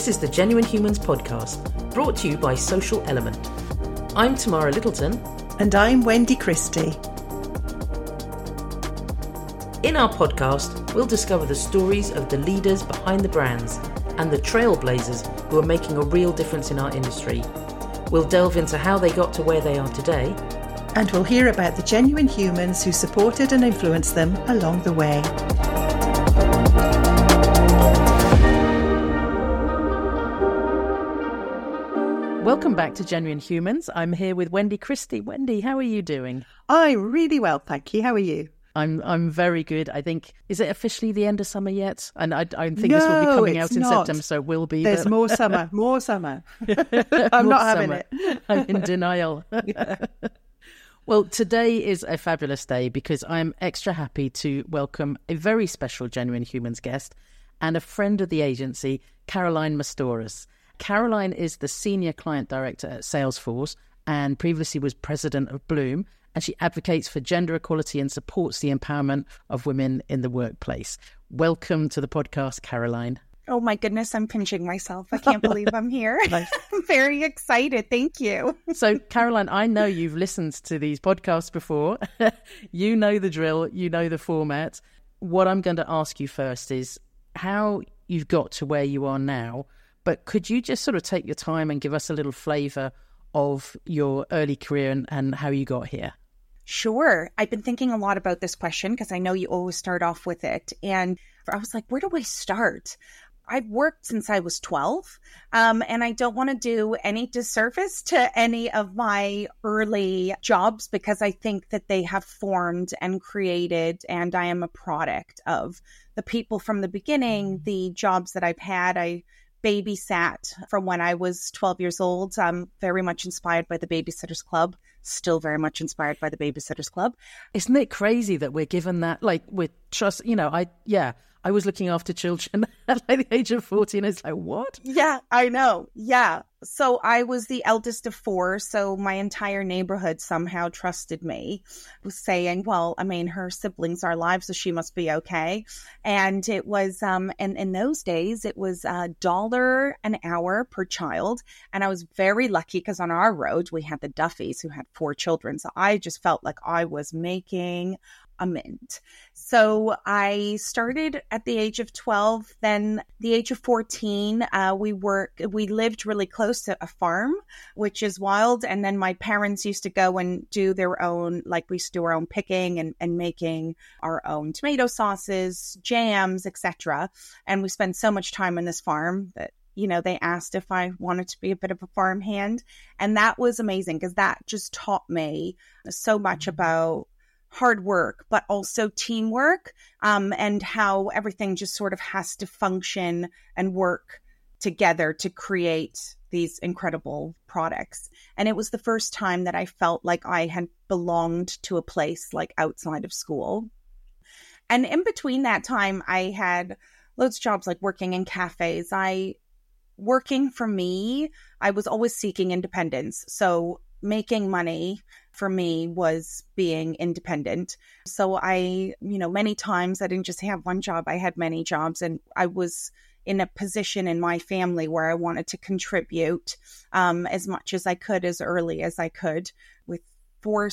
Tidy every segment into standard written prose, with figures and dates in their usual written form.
This is the Genuine Humans podcast, brought to you by Social Element. I'm Tamara Littleton. And I'm Wendy Christie. In our podcast, we'll discover the stories of the leaders behind the brands and the trailblazers who are making a real difference in our industry. We'll delve into how they got to where they are today. And we'll hear about the genuine humans who supported and influenced them along the way. Welcome back to Genuine Humans. I'm here with Wendy Christie. Wendy, how are you doing? I'm really well, thank you. How are you? I'm very good. I think, is it officially the end of summer yet? And I think this will be coming out in September, so it will be. There's more summer. I'm not having it. I'm in denial. Well, today is a fabulous day because I'm extra happy to welcome a very special Genuine Humans guest and a friend of the agency, Caroline Mastoras. Caroline is the Senior Client Director at Salesforce and previously was President of Bloom, and she advocates for gender equality and supports the empowerment of women in the workplace. Welcome to the podcast, Caroline. Oh my goodness, I'm pinching myself. I can't believe I'm here. Nice. I'm very excited. Thank you. So, Caroline, I know you've listened to these podcasts before. You know the drill. You know the format. What I'm going to ask you first is how you've got to where you are now. But could you just sort of take your time and give us a little flavour of your early career and how you got here? Sure. I've been thinking a lot about this question because I know you always start off with it. And I was like, where do I start? I've worked since I was 12, and I don't want to do any disservice to any of my early jobs because I think that they have formed and created, and I am a product of the people from the beginning, the jobs that I've had. I babysat from when I was 12 years old. I'm very much inspired by the Babysitters Club, still very much inspired by the Babysitters Club. Isn't it crazy that we're given that, like, with trust, I was looking after children at like the age of 14. It's like, what? Yeah, I know. Yeah. So I was the eldest of four. So my entire neighborhood somehow trusted me, was saying, well, I mean, her siblings are alive, so she must be okay. And it was, and in those days, it was $1 an hour per child. And I was very lucky because on our road, we had the Duffys who had 4 children. So I just felt like I was making a mint. So I started at the age of 12. Then the age of 14, we lived really close to a farm, which is wild. And then my parents used to go and do their own, like we used to do our own picking and making our own tomato sauces, jams, etc. And we spent so much time on this farm that, you know, they asked if I wanted to be a bit of a farm hand. And that was amazing because that just taught me so much about hard work, but also teamwork, and how everything just sort of has to function and work together to create these incredible products. And it was the first time that I felt like I had belonged to a place like outside of school. And in between that time, I had loads of jobs like working in cafes. Working for me, I was always seeking independence. So making money for me was being independent. So many times I didn't just have one job, I had many jobs, and I was in a position in my family where I wanted to contribute as much as I could, as early as I could. With 3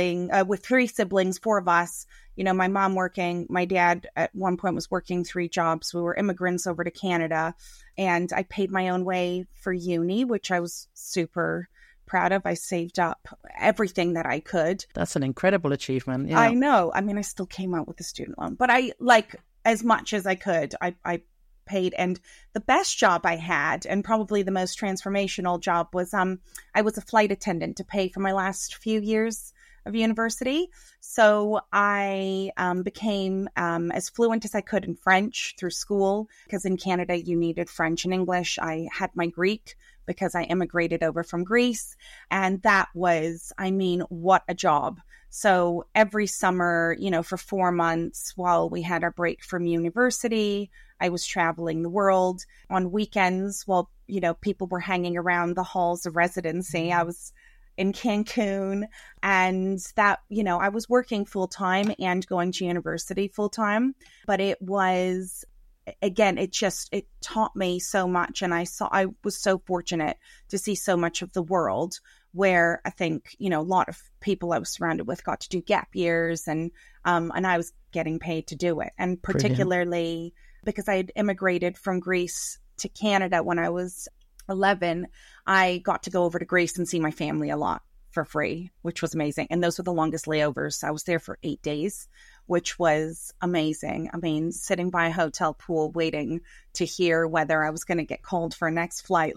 siblings, 4 of us, my mom working, my dad at one point was working 3 jobs. We were immigrants over to Canada, and I paid my own way for uni, which I was super proud of. I saved up everything that I could. That's an incredible achievement. Yeah. I know. I mean, I still came out with a student loan, but I, like, as much as I could, I paid. And the best job I had, and probably the most transformational job, was I was a flight attendant to pay for my last few years of university. So I became as fluent as I could in French through school, because in Canada you needed French and English. I had my Greek because I immigrated over from Greece. And that was, what a job. So every summer, for 4 months while we had our break from university, I was traveling the world. On weekends, while, people were hanging around the halls of residency, I was in Cancun, and that, I was working full time and going to university full time, but it was again, it taught me so much. And I was so fortunate to see so much of the world, where I think, a lot of people I was surrounded with got to do gap years, and I was getting paid to do it. And particularly because I had immigrated from Greece to Canada when I was 11, I got to go over to Greece and see my family a lot for free, which was amazing. And those were the longest layovers. I was there for 8 days, which was amazing. I mean, sitting by a hotel pool waiting to hear whether I was going to get called for a next flight.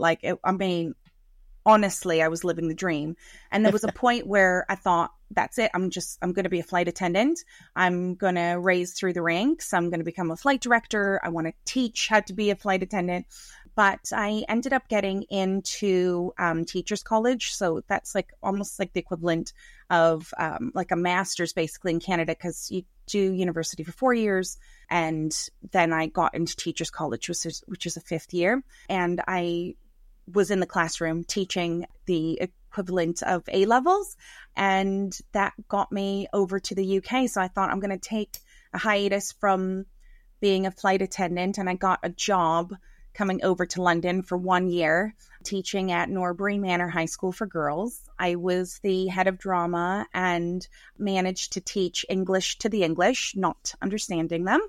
Honestly, I was living the dream. And there was a point where I thought, that's it. I'm going to be a flight attendant. I'm going to raise through the ranks. I'm going to become a flight director. I want to teach how to be a flight attendant. But I ended up getting into teachers college. So that's almost like the equivalent of like a master's basically in Canada, because you do university for 4 years. And then I got into teachers college, which is a 5th year. And I was in the classroom teaching the equivalent of A levels. And that got me over to the UK. So I thought, I'm going to take a hiatus from being a flight attendant. And I got a job coming over to London for 1 year, teaching at Norbury Manor High School for Girls. I was the head of drama and managed to teach English to the English, not understanding them,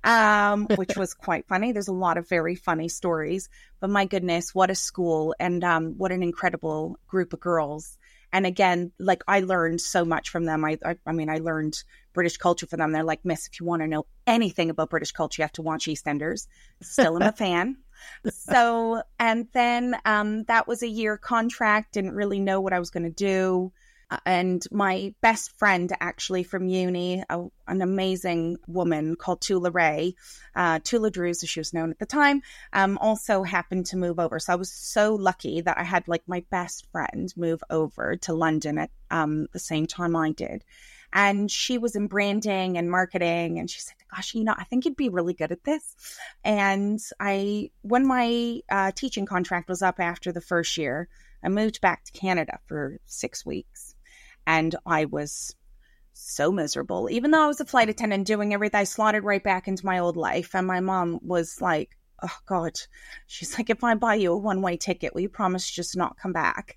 which was quite funny. There's a lot of very funny stories, but my goodness, what a school, and what an incredible group of girls. And again, I learned so much from them. I mean, I learned British culture from them. They're like, Miss, if you want to know anything about British culture, you have to watch EastEnders. Still am a fan. So, and then that was a year contract, didn't really know what I was going to do. And my best friend actually from uni, an amazing woman called Tula Ray, Tula Drews, as she was known at the time, also happened to move over. So I was so lucky that I had my best friend move over to London at the same time I did. And she was in branding and marketing. And she said, gosh, I think you'd be really good at this. And when my teaching contract was up after the first year, I moved back to Canada for 6 weeks. And I was so miserable. Even though I was a flight attendant doing everything, I slotted right back into my old life. And my mom was like, oh, God. She's like, if I buy you a one-way ticket, will you promise just not come back?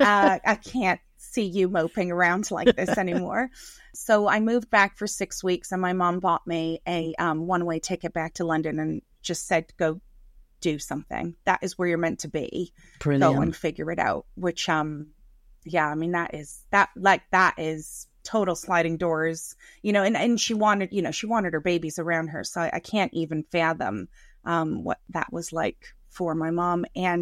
I can't see you moping around like this anymore. So I moved back for 6 weeks, and my mom bought me a one-way ticket back to London and just said, go do something. That is where you're meant to be. Brilliant. Go and figure it out. Which, yeah, I mean, that is total sliding doors, and she wanted her babies around her. So I can't even fathom what that was like for my mom.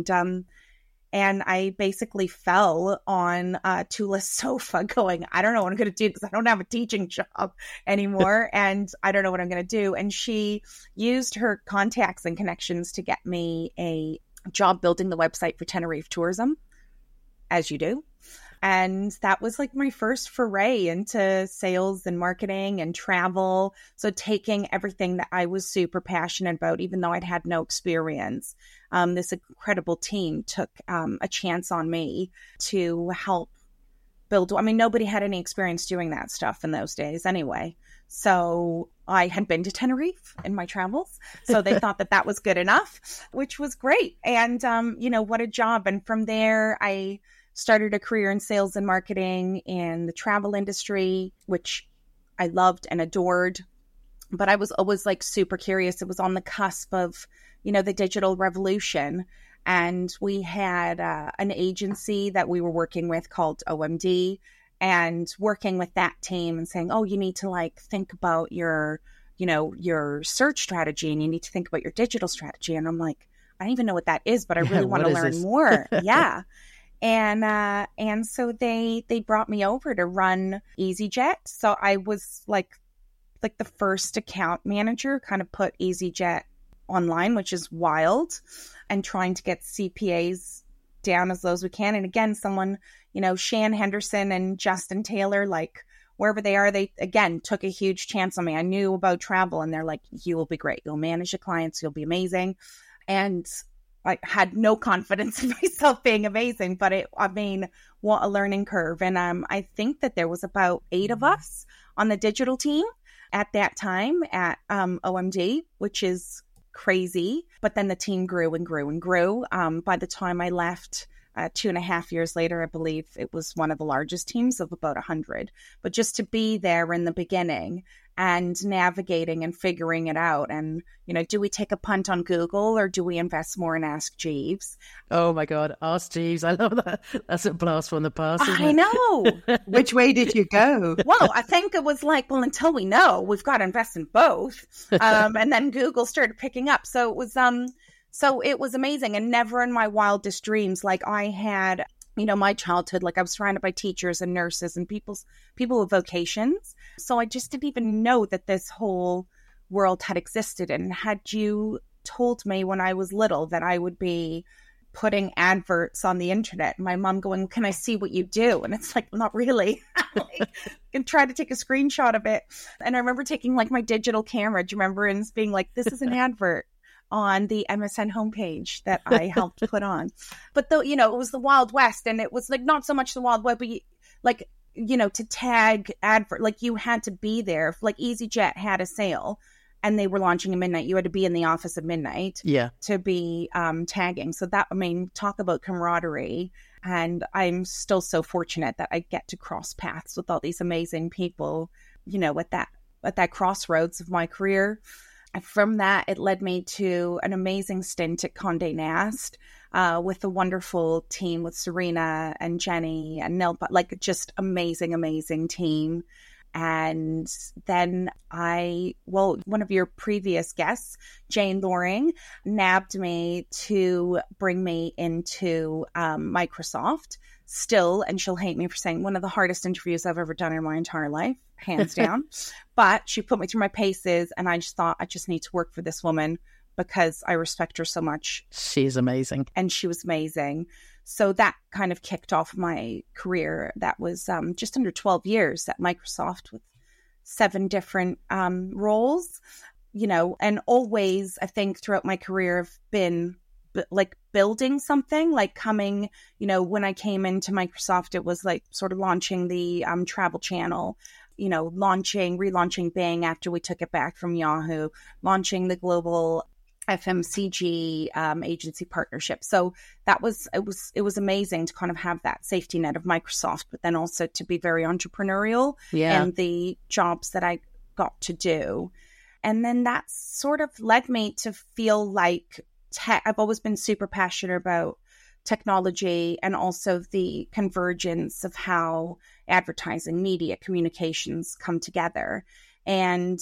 And I basically fell on Tula's sofa going, I don't know what I'm going to do because I don't have a teaching job anymore. And I don't know what I'm going to do. And she used her contacts and connections to get me a job building the website for Tenerife Tourism, as you do. And that was my first foray into sales and marketing and travel. So taking everything that I was super passionate about, even though I'd had no experience, this incredible team took a chance on me to help build. I mean, nobody had any experience doing that stuff in those days anyway. So I had been to Tenerife in my travels. So they thought that was good enough, which was great. And, what a job. And from there, I started a career in sales and marketing in the travel industry, which I loved and adored. But I was always super curious. It was on the cusp of, the digital revolution. And we had an agency that we were working with called OMD, and working with that team and saying, oh, you need to think about your search strategy, and you need to think about your digital strategy. And I'm like, I don't even know what that is, but I really want to learn more. Yeah. And so they brought me over to run EasyJet. So I was like the first account manager, kind of put EasyJet online, which is wild, and trying to get CPAs down as low as we can. And again, someone, Shan Henderson and Justin Taylor, wherever they are, they again took a huge chance on me. I knew about travel, and they're like, you will be great. You'll manage the clients. You'll be amazing. And I had no confidence in myself being amazing, but what a learning curve. And I think that there was about 8 of us on the digital team at that time at OMD, which is crazy. But then the team grew and grew and grew. By the time I left, 2.5 years later, I believe it was one of the largest teams of about 100. But just to be there in the beginning and navigating and figuring it out. And, do we take a punt on Google or do we invest more in Ask Jeeves? Oh my God, Ask Jeeves. I love that. That's a blast from the past, isn't it? I know. Which way did you go? Well, I think it was like, well, until we know, we've got to invest in both. And then Google started picking up. So it was amazing. And never in my wildest dreams, like I had, my childhood, like I was surrounded by teachers and nurses and people with vocations. So I just didn't even know that this whole world had existed. And had you told me when I was little that I would be putting adverts on the internet, my mom going, can I see what you do? And it's like, not really. And try to take a screenshot of it. And I remember taking like my digital camera, do you remember? And being like, this is an advert on the MSN homepage that I helped put on. But though, it was the Wild West, and it was like not so much the Wild West, but like, to tag advert, like you had to be there. Like EasyJet had a sale and they were launching at midnight. You had to be in the office at midnight to be tagging. So that, talk about camaraderie. And I'm still so fortunate that I get to cross paths with all these amazing people, at that crossroads of my career. From that, it led me to an amazing stint at Condé Nast with a wonderful team with Serena and Jenny and Nilpa, like just amazing, amazing team. And then one of your previous guests, Jane Loring, nabbed me to bring me into Microsoft. Still, and she'll hate me for saying, one of the hardest interviews I've ever done in my entire life, hands down. But she put me through my paces, and I just thought, I just need to work for this woman because I respect her so much. She's amazing. And she was amazing. So that kind of kicked off my career. That was just under 12 years at Microsoft with 7 different roles, and always, I think, throughout my career have been like building something, like coming, when I came into Microsoft, it was like sort of launching the Travel Channel, relaunching Bing after we took it back from Yahoo, launching the global FMCG agency partnership. So it was amazing to kind of have that safety net of Microsoft, but then also to be very entrepreneurial in the jobs that I got to do. And then that sort of led me to feel like I've always been super passionate about technology and also the convergence of how advertising, media, communications come together. And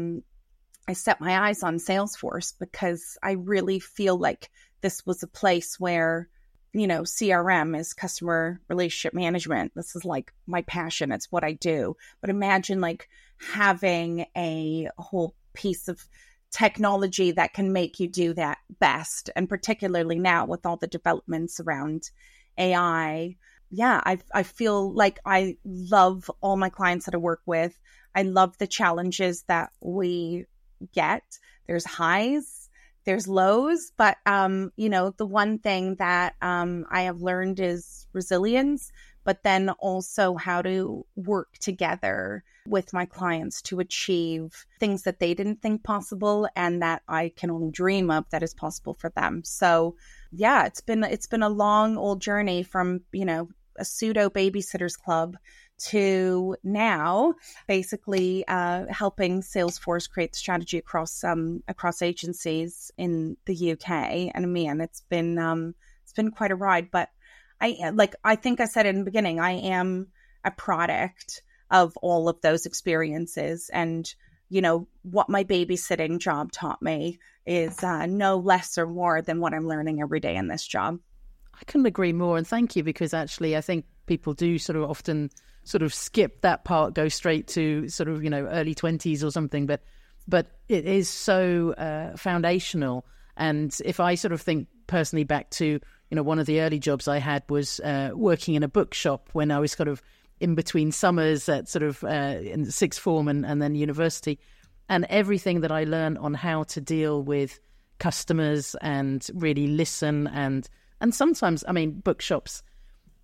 I set my eyes on Salesforce because I really feel like this was a place where, CRM is customer relationship management. This is like my passion. It's what I do. But imagine like having a whole piece of technology that can make you do that best. And particularly now with all the developments around AI. Yeah, I feel like I love all my clients that I work with. I love the challenges that we get. There's highs, there's lows, but the one thing that I have learned is resilience, but then also how to work together with my clients to achieve things that they didn't think possible and that I can only dream of that is possible for them. So yeah, it's been a long old journey from, a pseudo babysitters club to now basically helping Salesforce create the strategy across agencies in the UK and EMEA. It's been quite a ride, but I think I said it in the beginning, I am a product of all of those experiences. And, what my babysitting job taught me is no less or more than what I'm learning every day in this job. I couldn't agree more. And thank you, because actually I think people do sort of often sort of skip that part, go straight to sort of, early 20s or something. But it is so foundational. And if I sort of think personally back to, one of the early jobs I had was working in a bookshop when I was kind of in between summers at sort of in sixth form and then university. And everything that I learned on how to deal with customers and really listen. And sometimes, bookshops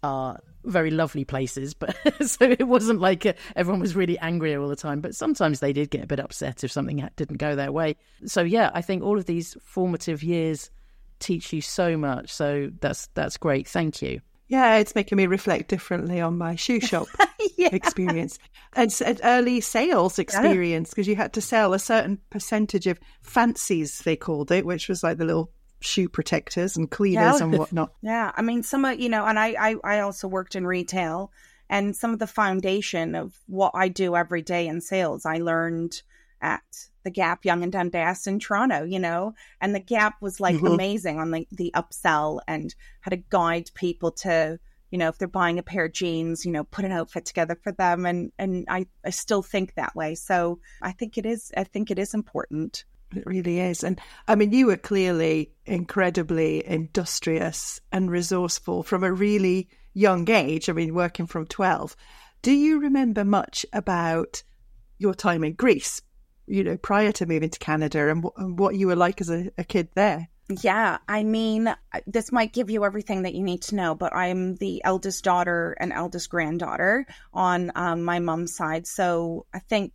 are very lovely places, but so it wasn't like everyone was really angry all the time, but sometimes they did get a bit upset if something didn't go their way. So yeah, I think all of these formative years teach you so much. So that's great. Thank you. Yeah, it's making me reflect differently on my shoe shop experience and early sales experience, because you had to sell a certain percentage of fancies, they called it, which was like the little shoe protectors and cleaners and whatnot. Yeah, I mean, some of, and I also worked in retail, and some of the foundation of what I do every day in sales, I learned at the Gap, Young and Dundas in Toronto, and the Gap was like amazing on the upsell and how to guide people to, if they're buying a pair of jeans, put an outfit together for them. And I still think that way. So I think it is important. It really is. And I mean, you were clearly incredibly industrious and resourceful from a really young age. I mean, working from 12. Do you remember much about your time in Greece, prior to moving to Canada, and what you were like as a kid there? Yeah, I mean, this might give you everything that you need to know, but I'm the eldest daughter and eldest granddaughter on my mom's side. So I think,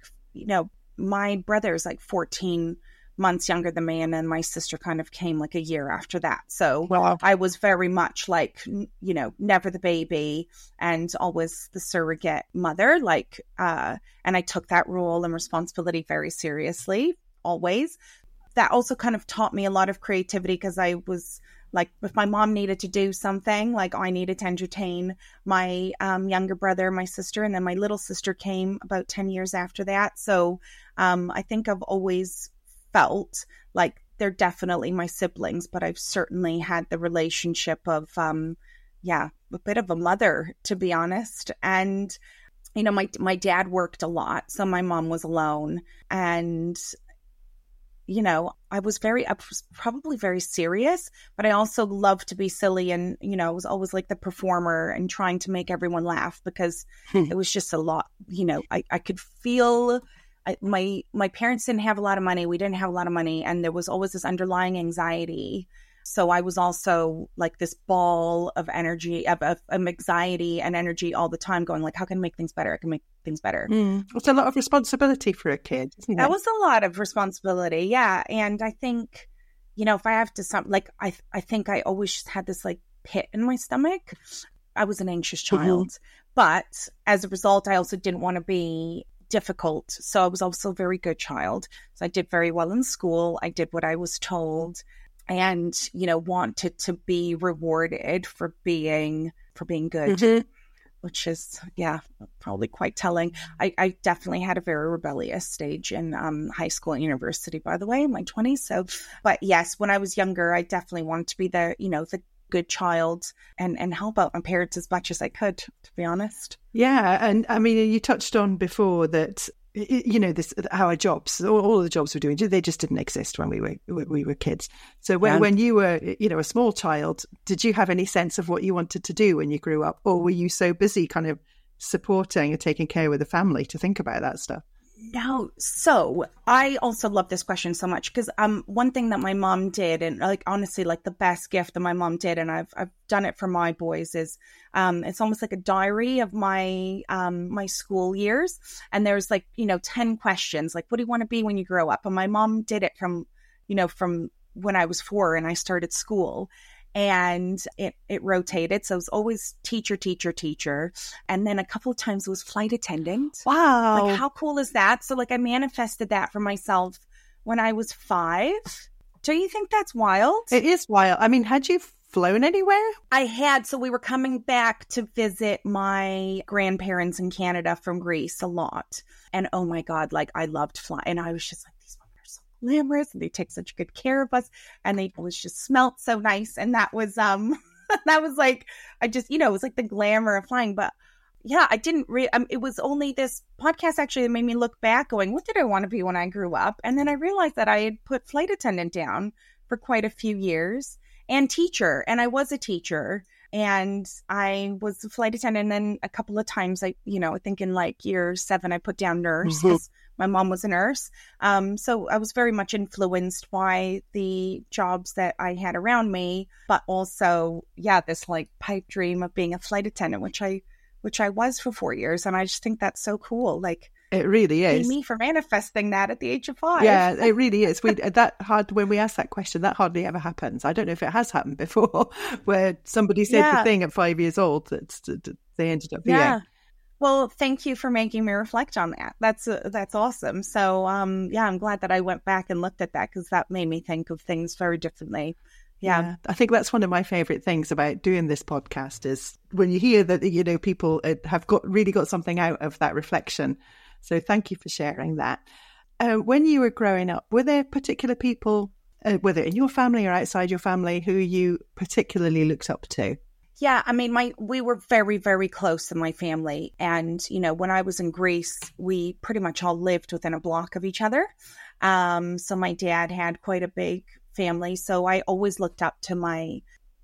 my brother's like 14 months younger than me, and then my sister kind of came like a year after that. So I was very much like, never the baby and always the surrogate mother, and I took that role and responsibility very seriously, always. That also kind of taught me a lot of creativity, because I was like, if my mom needed to do something, like I needed to entertain my younger brother, my sister, and then my little sister came about 10 years after that. So I think I've always felt like they're definitely my siblings, but I've certainly had the relationship of, a bit of a mother, to be honest. And, my dad worked a lot, so my mom was alone. And, I was probably very serious, but I also loved to be silly. And, I was always like the performer and trying to make everyone laugh, because it was just a lot, I could feel my parents didn't have a lot of money. We didn't have a lot of money. And there was always this underlying anxiety. So I was also like this ball of energy, of anxiety and energy all the time, going like, how can I make things better? I can make things better. It's a lot of responsibility for a kid, isn't it? That was a lot of responsibility. Yeah. And I think, if I have to, I think I always just had this like pit in my stomach. I was an anxious child, but as a result, I also didn't want to be difficult. So I was also a very good child. So I did very well in school. I did what I was told, and, wanted to be rewarded for being good, which is, probably quite telling. I definitely had a very rebellious stage in high school and university, by the way, in my 20s. So, but yes, when I was younger, I definitely wanted to be the good child and help out my parents as much as I could, to be honest. Yeah. And I mean, you touched on before that, our jobs, all the jobs we're doing, they just didn't exist when we were kids. So when you were, a small child, did you have any sense of what you wanted to do when you grew up? Or were you so busy kind of supporting and taking care of the family to think about that stuff? No. So I also love this question so much, because one thing that my mom did, and like honestly, like the best gift that my mom did, and I've done it for my boys, is it's almost like a diary of my my school years. And there's like 10 questions, like, what do you want to be when you grow up? And my mom did it from when I was 4 and I started school. And it rotated. So it was always teacher. And then a couple of times it was flight attendant. Wow. Like, how cool is that? So like I manifested that for myself when I was 5. Do you think that's wild? It is wild. I mean, had you flown anywhere? I had. So we were coming back to visit my grandparents in Canada from Greece a lot. And oh my God, like I loved flying. And I was just like, glamorous, and they take such good care of us, and they always just smelled so nice. And that was that was like, I just, it was like the glamour of flying. But yeah, I didn't it was only this podcast actually that made me look back going, what did I want to be when I grew up? And then I realized that I had put flight attendant down for quite a few years, and teacher, and I was a teacher. And I was a flight attendant. And then a couple of times, I think in like year 7, I put down nurse because my mom was a nurse. So I was very much influenced by the jobs that I had around me, but also, this like pipe dream of being a flight attendant, which I was for 4 years. And I just think that's so cool. Like, it really is. Me for manifesting that at the age of 5. Yeah, it really is. When we ask that question, that hardly ever happens. I don't know if it has happened before, where somebody said the thing at 5 years old that they ended up being. Yeah. Well, thank you for making me reflect on that. That's awesome. So, I'm glad that I went back and looked at that, because that made me think of things very differently. Yeah. I think that's one of my favorite things about doing this podcast is when you hear that, people have really got something out of that reflection. So thank you for sharing that. When you were growing up, were there particular people, whether in your family or outside your family, who you particularly looked up to? Yeah, I mean, we were very, very close in my family. And, when I was in Greece, we pretty much all lived within a block of each other. So my dad had quite a big family. So I always looked up to my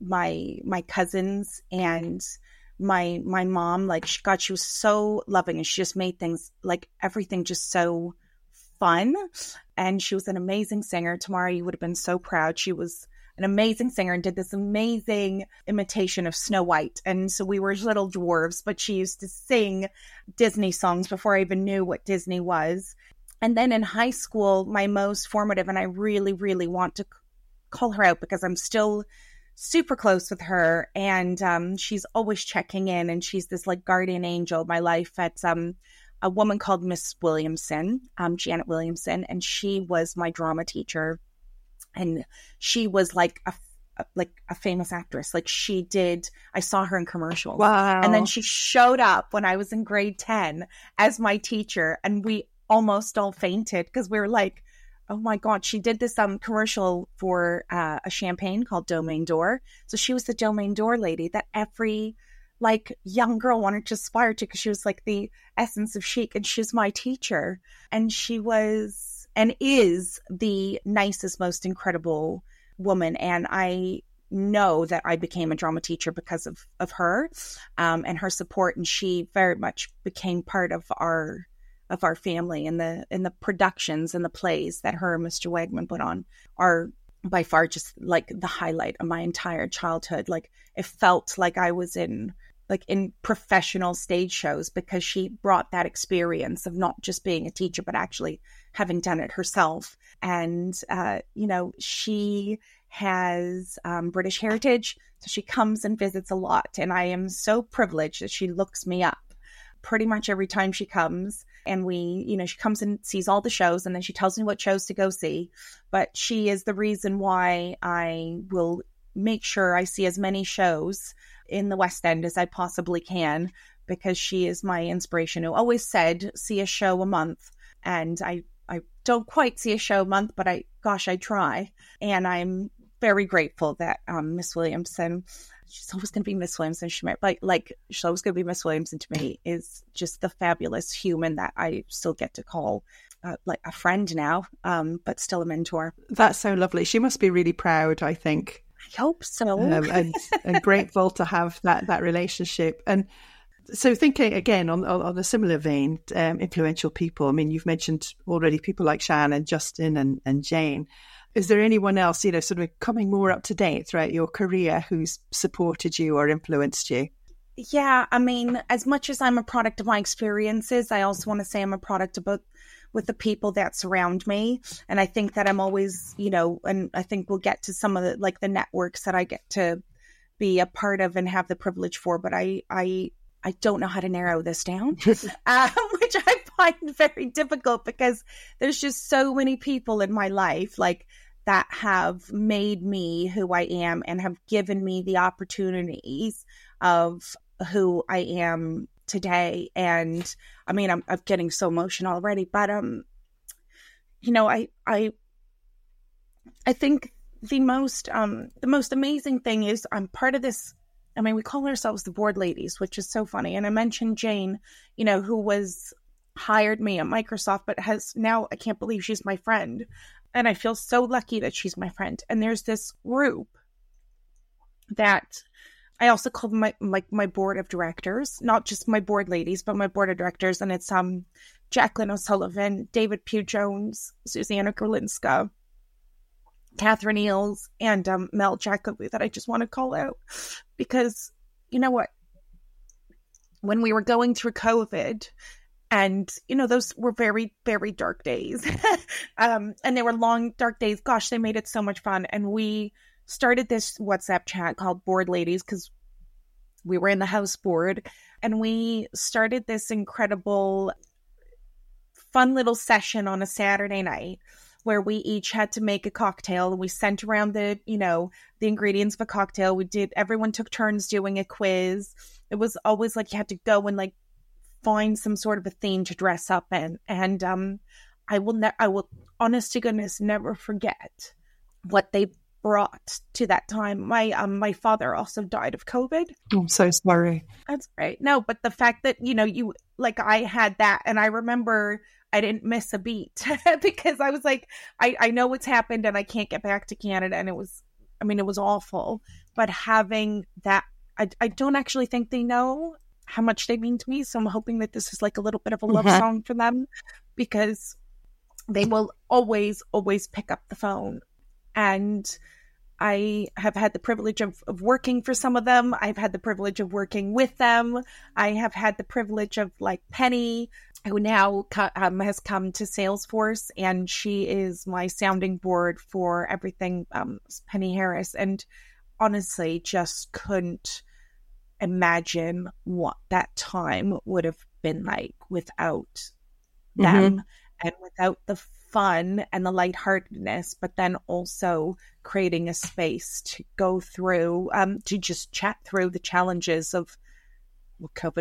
cousins and my mom. Like, she was so loving, and she just made things, like, everything just so fun. And she was an amazing singer. Tamara, you would have been so proud. She was an amazing singer and did this amazing imitation of Snow White. And so we were little dwarves, but she used to sing Disney songs before I even knew what Disney was. And then in high school, my most formative, and I really, really want to call her out because I'm still super close with her, and she's always checking in, and she's this like guardian angel of my life. At a woman called Miss Williamson, Janet Williamson, and she was my drama teacher, and she was like a famous actress. Like, I saw her in commercials. Wow. And then she showed up when I was in grade 10 as my teacher, and we almost all fainted because we were like, oh my God, she did this commercial for a champagne called Domaine d'Or. So she was the Domaine d'Or lady that every like young girl wanted to aspire to, because she was like the essence of chic, and she was my teacher. And she was and is the nicest, most incredible woman. And I know that I became a drama teacher because of her and her support. And she very much became part of our family, and the productions and the plays that her and Mr. Wegman put on are by far just like the highlight of my entire childhood. Like, it felt like I was in professional stage shows, because she brought that experience of not just being a teacher, but actually having done it herself. And, she has British heritage. So she comes and visits a lot. And I am so privileged that she looks me up pretty much every time she comes. And she comes and sees all the shows, and then she tells me what shows to go see. But she is the reason why I will make sure I see as many shows in the West End as I possibly can, because she is my inspiration, who always said, see a show a month. And I don't quite see a show a month, but I try. And I'm very grateful that Miss Williamson, she's always going to be Miss Williamson. She might she's always going to be Miss Williamson to me, is just the fabulous human that I still get to call like a friend now, but still a mentor. That's so lovely. She must be really proud, I think. I hope so. And grateful to have that relationship. And so thinking again on a similar vein, influential people. I mean, you've mentioned already people like Shan and Justin and Jane. Is there anyone else, sort of coming more up to date throughout your career who's supported you or influenced you? Yeah, I mean, as much as I'm a product of my experiences, I also want to say I'm a product with the people that surround me. And I think that I'm always, and I think we'll get to some of the networks that I get to be a part of and have the privilege for, but I don't know how to narrow this down, which I find very difficult, because there's just so many people in my life that have made me who I am and have given me the opportunities of who I am today. And I mean, I'm getting so emotional already, but I think the most amazing thing is I'm part of this. I mean, we call ourselves the board ladies, which is so funny. And I mentioned Jane, who hired me at Microsoft, but has now, I can't believe she's my friend. And I feel so lucky that she's my friend. And there's this group that I also called my board of directors, not just my board ladies, but my board of directors. And it's Jacqueline O'Sullivan, David Pugh Jones, Susanna Gerlinska, Catherine Eels, and Mel Jacobi that I just want to call out. Because you know what? When we were going through COVID, and, those were very, very dark days. And they were long, dark days. Gosh, they made it so much fun. And we started this WhatsApp chat called Board Ladies because we were in the house board. And we started this incredible, fun little session on a Saturday night where we each had to make a cocktail. And we sent around the ingredients of a cocktail. Everyone took turns doing a quiz. It was always like you had to go and find some sort of a theme to dress up in. And I will honest to goodness never forget what they brought to that time. My father also died of COVID. I'm so sorry. That's right. No, but the fact that I had that, and I remember I didn't miss a beat because I was like, I know what's happened and I can't get back to Canada, and it was awful. But having that, I don't actually think they know how much they mean to me. So I'm hoping that this is a little bit of a love song for them, because they will always, always pick up the phone. And I have had the privilege of working for some of them. I've had the privilege of working with them. I have had the privilege of Penny, who now has come to Salesforce, and she is my sounding board for everything Penny Harris. And honestly, just couldn't imagine what that time would have been like without them and without the fun and the lightheartedness, but then also creating a space to go through, to just chat through the challenges of what COVID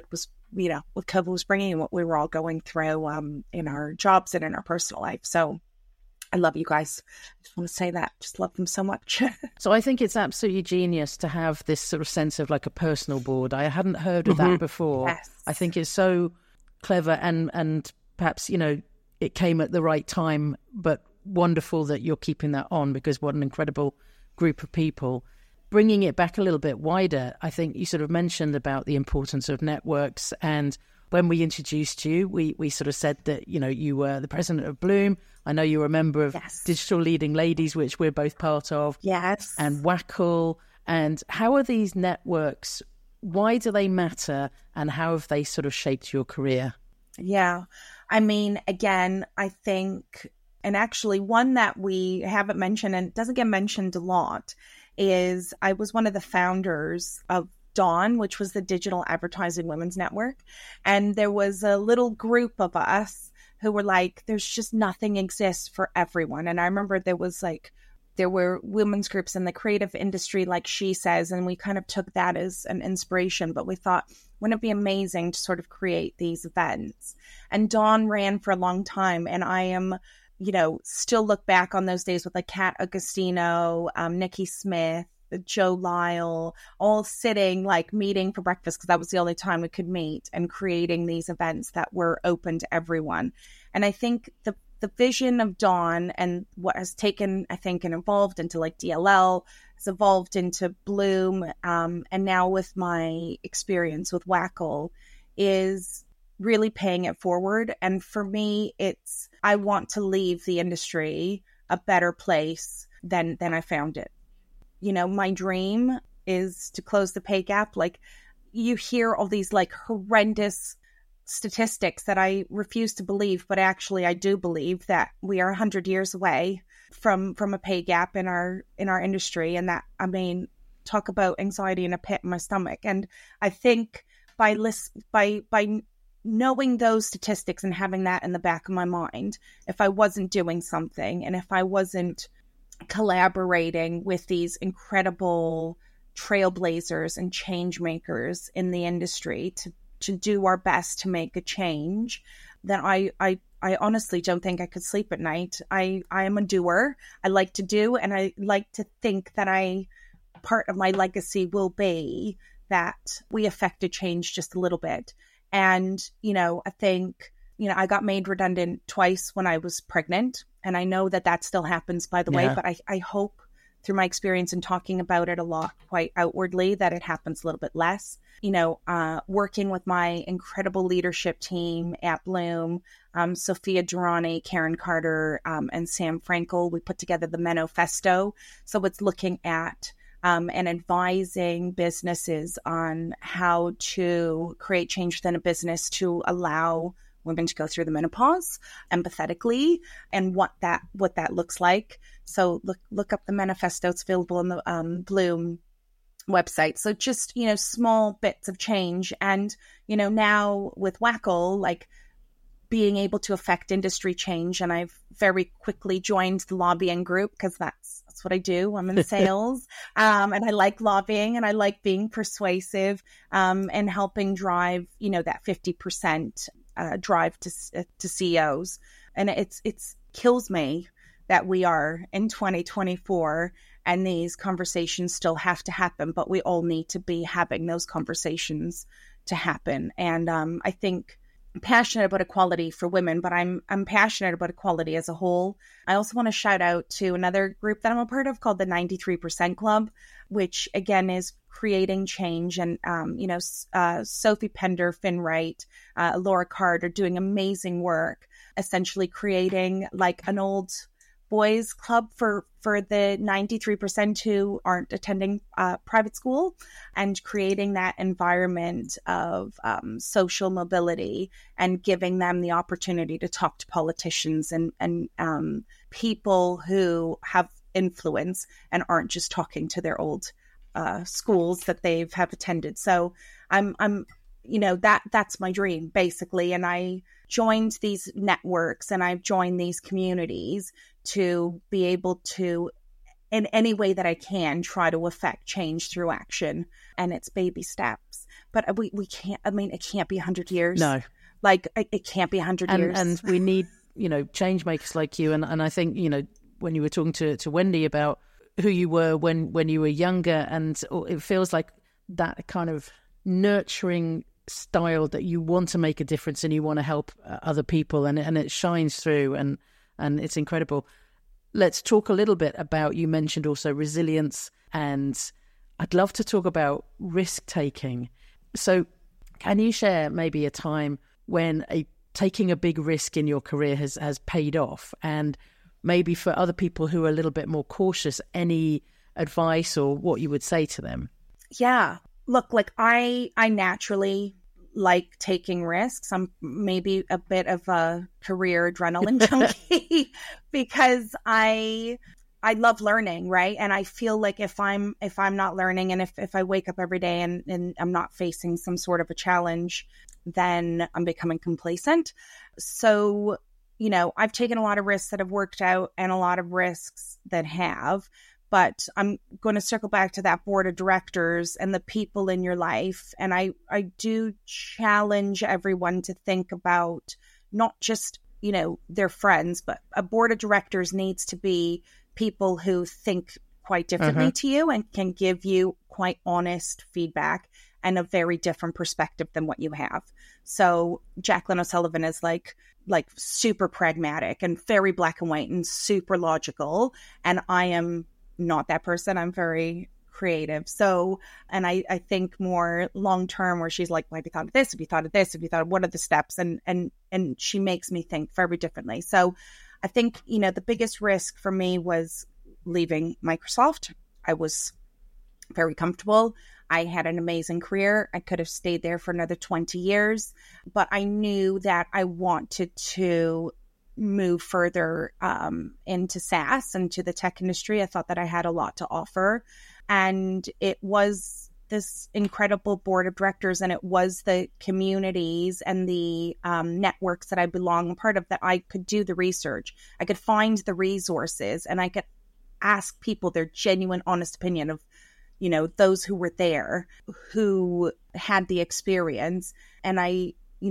was bringing and what we were all going through in our jobs and in our personal life. So I love you guys. I just want to say that. Just love them so much. So I think it's absolutely genius to have this sort of sense of a personal board. I hadn't heard of that before. Yes. I think it's so clever and perhaps, it came at the right time, but wonderful that you're keeping that on, because what an incredible group of people. Bringing it back a little bit wider, I think you sort of mentioned about the importance of networks. And when we introduced you, we sort of said that, you were the president of Bloom. I know you're a member of Digital Leading Ladies, which we're both part of. Yes. And WACL. And how are these networks? Why do they matter? And how have they sort of shaped your career? Yeah. Again, I think, and actually one that we haven't mentioned and doesn't get mentioned a lot, is I was one of the founders of Dawn, which was the Digital Advertising Women's Network. And there was a little group of us who were like, there's just nothing exists for everyone. And I remember there were women's groups in the creative industry, like She Says, and we kind of took that as an inspiration. But we thought, wouldn't it be amazing to sort of create these events? And Dawn ran for a long time. And I am, still look back on those days with Kat Agostino, Nikki Smith, Joe Lyle, all sitting meeting for breakfast, because that was the only time we could meet, and creating these events that were open to everyone. And I think the vision of Dawn and what has taken, I think, and evolved into DLL, has evolved into Bloom, and now with my experience with WACL, is really paying it forward. And for me, I want to leave the industry a better place than I found it. My dream is to close the pay gap. You hear all these horrendous statistics that I refuse to believe, but actually I do believe that we are 100 years away from a pay gap in our industry. And that, talk about anxiety in a pit in my stomach. And I think by knowing those statistics and having that in the back of my mind, if I wasn't doing something, and if I wasn't collaborating with these incredible trailblazers and change makers in the industry to do our best to make a change, then I honestly don't think I could sleep at night. I am a doer. I like to do, and I like to think that part of my legacy will be that we affected change just a little bit. And, I think, I got made redundant twice when I was pregnant. And I know that still happens, by the way, but I hope through my experience in talking about it a lot, quite outwardly, that it happens a little bit less. Working with my incredible leadership team at Bloom, Sophia Durrani, Karen Carter, and Sam Frankel, we put together the Manifesto. So it's looking at and advising businesses on how to create change within a business to allow women to go through the menopause empathetically, and what that looks like. So look up the manifesto. It's available on the Bloom website. So just, small bits of change. And, now with WACL, like being able to affect industry change. And I've very quickly joined the lobbying group because that's what I do. I'm in sales, and I like lobbying, and I like being persuasive, and helping drive, that 50% drive to CEOs. And it's kills me that we are in 2024 and these conversations still have to happen, but we all need to be having those conversations to happen. And I think I'm passionate about equality for women, but I'm passionate about equality as a whole. I also want to shout out to another group that I'm a part of called the 93% Club, which again is creating change. And, Sophie Pender, Finn Wright, Laura Card are doing amazing work, essentially creating like an old boys club for the 93% who aren't attending private school, and creating that environment of social mobility and giving them the opportunity to talk to politicians and people who have influence and aren't just talking to their old schools that they have attended. So I'm that's my dream basically. And I joined these networks and I've joined these communities to be able to, in any way that I can, try to affect change through action. And it's baby steps. But we can't, it can't be 100 years. No. Like, it can't be 100 years. And we need, change makers like you. And I think, when you were talking to Wendy about who you were when you were younger, and it feels like that kind of nurturing style that you want to make a difference and you want to help other people, and it shines through, and it's incredible. Let's talk a little bit about, you mentioned also resilience, and I'd love to talk about risk taking. So can you share maybe a time when taking a big risk in your career has paid off, and maybe for other people who are a little bit more cautious, any advice or what you would say to them? Yeah. Look, like I naturally like taking risks. I'm maybe a bit of a career adrenaline junkie because I love learning, right? And I feel like if I'm not learning, and if I wake up every day and I'm not facing some sort of a challenge, then I'm becoming complacent. So, I've taken a lot of risks that have worked out and a lot of risks that have. But I'm going to circle back to that board of directors and the people in your life. And I do challenge everyone to think about not just, their friends, but a board of directors needs to be people who think quite differently to you and can give you quite honest feedback and a very different perspective than what you have. So Jacqueline O'Sullivan is like super pragmatic and very black and white and super logical. And I am not that person. I'm very creative. So, and I think more long-term, where she's like, well, have you thought of this? Have you thought of this? Have you thought of what are the steps? And she makes me think very differently. So I think, the biggest risk for me was leaving Microsoft. I was very comfortable. I had an amazing career. I could have stayed there for another 20 years, but I knew that I wanted to move further into SaaS and to the tech industry. I thought that I had a lot to offer. And it was this incredible board of directors, and it was the communities and the networks that I belong a part of, that I could do the research. I could find the resources, and I could ask people their genuine, honest opinion of, those who were there, who had the experience. And I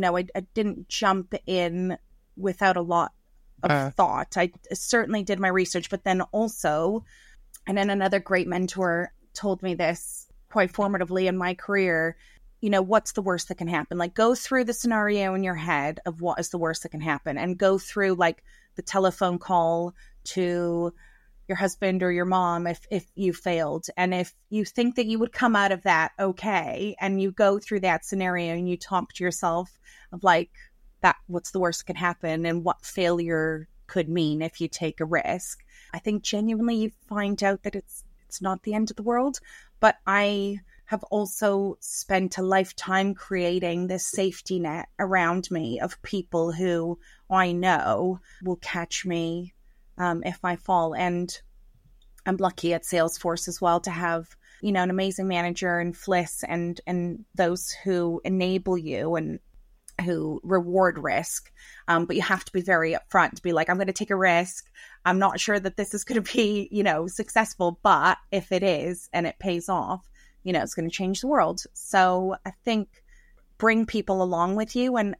didn't jump in without a lot of thought. I certainly did my research, but then also, and then another great mentor told me this quite formatively in my career, what's the worst that can happen? Like, go through the scenario in your head of what is the worst that can happen, and go through like the telephone call to your husband or your mom if you failed. And if you think that you would come out of that okay, and you go through that scenario and you talk to yourself of like, that what's the worst that could happen and what failure could mean if you take a risk, I think genuinely you find out that it's not the end of the world. But I have also spent a lifetime creating this safety net around me of people who I know will catch me if I fall. And I'm lucky at Salesforce as well to have, you know, an amazing manager and Fliss and those who enable you and who reward risk. But you have to be very upfront to be like, I'm going to take a risk. I'm not sure that this is going to be, you know, successful, but if it is and it pays off, you know, it's going to change the world. So I think bring people along with you and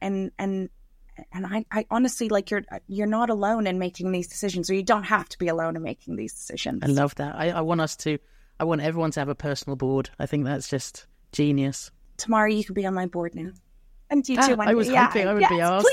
I honestly, like, you're not alone in making these decisions, or you don't have to be alone in making these decisions. I love that. I want everyone to have a personal board. I think that's just genius. Tamara, you could be on my board now. And you too. I was hoping I would be asked.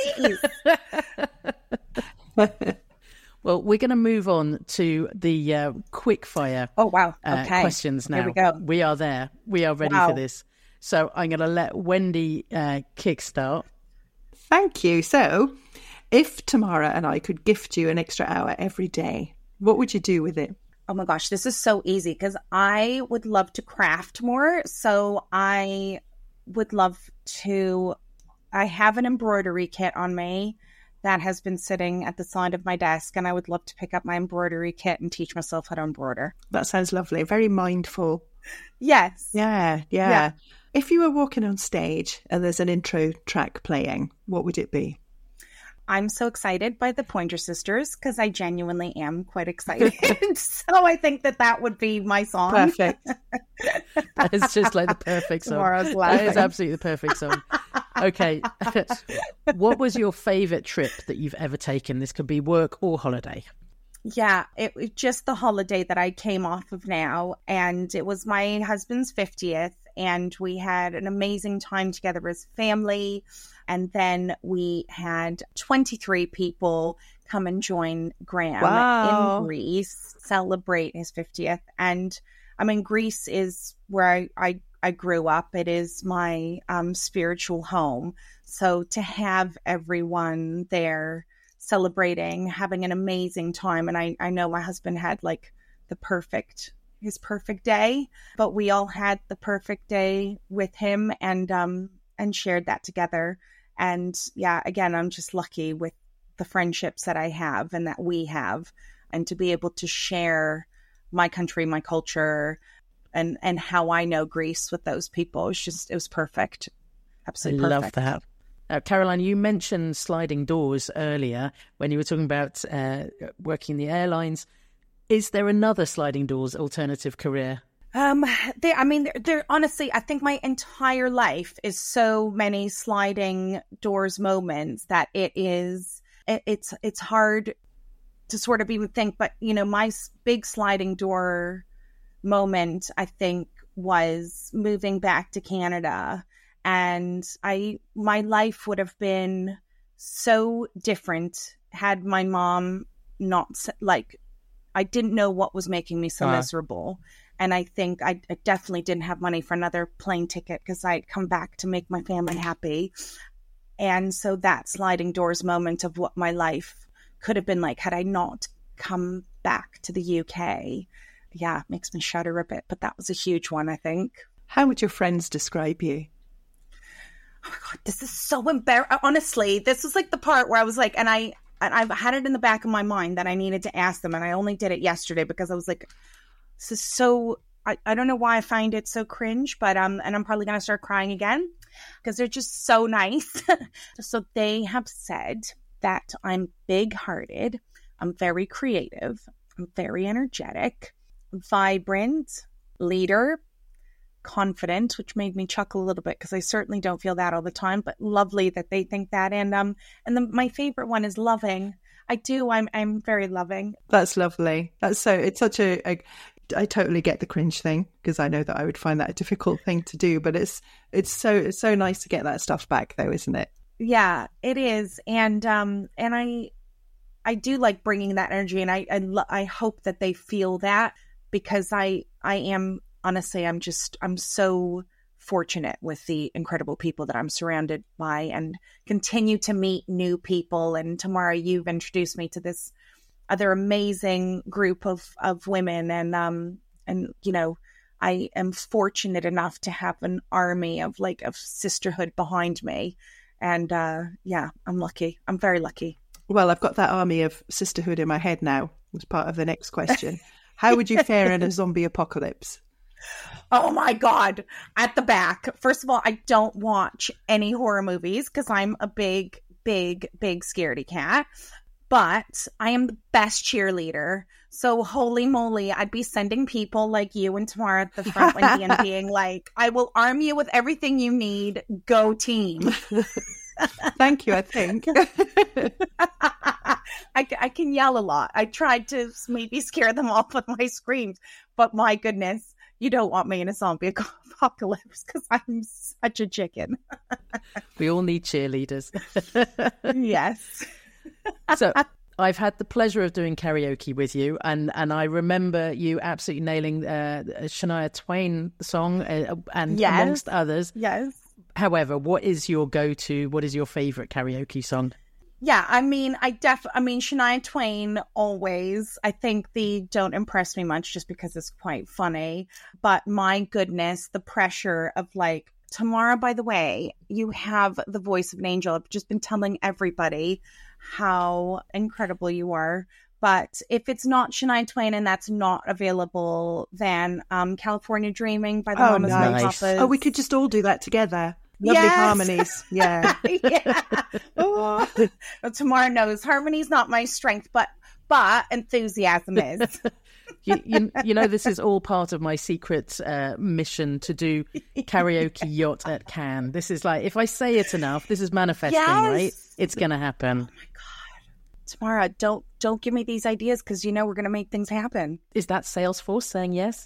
Please. Well, we're going to move on to the quick fire questions now. Here we go. We are there. We are ready for this. So I'm going to let Wendy kickstart. Thank you. So if Tamara and I could gift you an extra hour every day, what would you do with it? Oh my gosh, this is so easy because I would love to craft more. So I would love to, I have an embroidery kit on me that has been sitting at the side of my desk, and I would love to pick up my embroidery kit and teach myself how to embroider. That sounds lovely. Very mindful. Yes. Yeah. If you were walking on stage and there's an intro track playing, what would it be? I'm so excited by the Pointer Sisters because I genuinely am quite excited. So I think that would be my song. Perfect. It's just like the perfect song. That is absolutely the perfect song. Okay. What was your favourite trip that you've ever taken? This could be work or holiday. Yeah, it was just the holiday that I came off of now. And it was my husband's 50th. And we had an amazing time together as family. And then we had 23 people come and join Graham in Greece, celebrate his 50th. And I mean, Greece is where I grew up. It is my spiritual home. So to have everyone there celebrating, having an amazing time. And I know my husband had like his perfect day, but we all had the perfect day with him and shared that together. And yeah, again, I'm just lucky with the friendships that I have and that we have, and to be able to share my country, my culture, and how I know Greece with those people. It was perfect. Absolutely perfect. I love that. Caroline, you mentioned sliding doors earlier when you were talking about working in the airlines. Is there another sliding doors alternative career? There honestly, I think my entire life is so many sliding doors moments that it's hard to sort of even think. But, you know, my big sliding door moment, I think, was moving back to Canada. And my life would have been so different had my mom not, like, I didn't know what was making me so miserable. And I think I definitely didn't have money for another plane ticket because I'd come back to make my family happy. And so that sliding doors moment of what my life could have been like had I not come back to the UK. Yeah, it makes me shudder a bit, but that was a huge one, I think. How would your friends describe you? Oh my God, this is so embarrassing. Honestly, this was like the part where I was like, and I've had it in the back of my mind that I needed to ask them, and I only did it yesterday because I was like, this is so, I don't know why I find it so cringe, but and I'm probably going to start crying again because they're just so nice. So they have said that I'm big-hearted, I'm very creative, I'm very energetic, vibrant, leader, confident, which made me chuckle a little bit because I certainly don't feel that all the time, but lovely that they think that. And my favorite one is loving. I'm very loving. That's lovely. It's such I totally get the cringe thing because I know that I would find that a difficult thing to do, but it's so nice to get that stuff back though, isn't it? Yeah, it is. And do like bringing that energy, and I hope that they feel that, because I am, honestly, I'm so fortunate with the incredible people that I'm surrounded by, and continue to meet new people. And Tamara, you've introduced me to this other amazing group of women, and you know, I am fortunate enough to have an army of sisterhood behind me. And yeah, I'm lucky. I'm very lucky. Well, I've got that army of sisterhood in my head now as part of the next question. How would you fare in a zombie apocalypse? Oh my God. At the back. First of all, I don't watch any horror movies because I'm a big, big, big scaredy cat. But I am the best cheerleader. So holy moly, I'd be sending people like you and Tamara at the front Wendy, and being like, I will arm you with everything you need. Go team. Thank you, I think. I can yell a lot. I tried to maybe scare them off with my screams. But my goodness, you don't want me in a zombie apocalypse because I'm such a chicken. We all need cheerleaders. Yes. So I've had the pleasure of doing karaoke with you, and I remember you absolutely nailing Shania Twain song and yes. amongst others. Yes. However, what is your go-to? What is your favorite karaoke song? Yeah, I mean, Shania Twain always. I think the Don't Impress Me Much just because it's quite funny. But my goodness, the pressure of like, Tamara, by the way, you have the voice of an angel. I've just been telling everybody how incredible you are. But if it's not Shania Twain and that's not available, then California Dreaming by the Mamas and Papas. Oh, we could just all do that together. Lovely harmonies. Yeah. Yeah. Oh. Well, Tamara knows harmony's not my strength, but enthusiasm is. You know, this is all part of my secret mission to do karaoke yacht at Cannes. This is like, if I say it enough, this is manifesting, yes. Right? It's going to happen. Oh my God. Tamara, don't give me these ideas because you know we're going to make things happen. Is that Salesforce saying yes?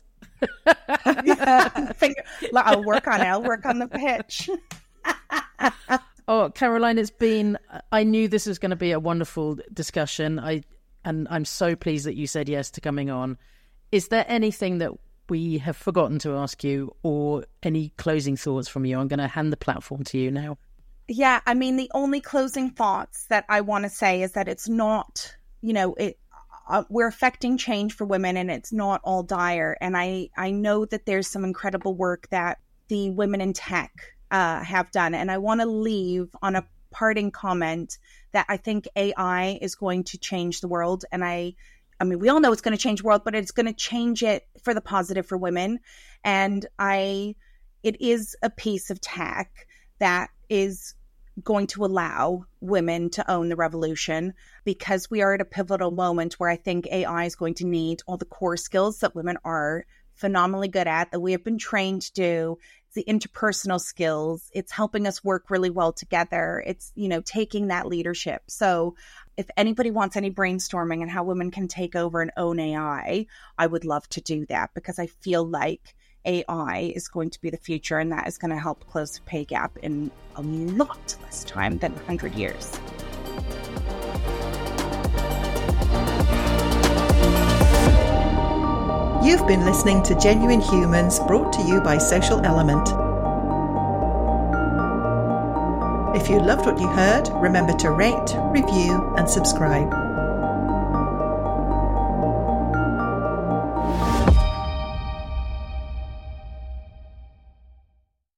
I'll work on it. I'll work on the pitch. Oh, Caroline, I knew this was going to be a wonderful discussion. And I'm so pleased that you said yes to coming on. Is there anything that we have forgotten to ask you, or any closing thoughts from you? I'm going to hand the platform to you now. Yeah, I mean, the only closing thoughts that I want to say is that it's not, we're affecting change for women, and it's not all dire. And I know that there's some incredible work that the women in tech have done. And I want to leave on a parting comment that I think AI is going to change the world. And I mean, we all know it's going to change the world, but it's going to change it for the positive for women. And it is a piece of tech that is going to allow women to own the revolution, because we are at a pivotal moment where I think AI is going to need all the core skills that women are phenomenally good at, that we have been trained to do. It's the interpersonal skills. It's helping us work really well together. It's, taking that leadership. So if anybody wants any brainstorming on how women can take over and own AI, I would love to do that, because I feel like AI is going to be the future, and that is going to help close the pay gap in a lot less time than 100 years. You've been listening to Genuine Humans, brought to you by Social Element. If you loved what you heard, remember to rate, review, and subscribe.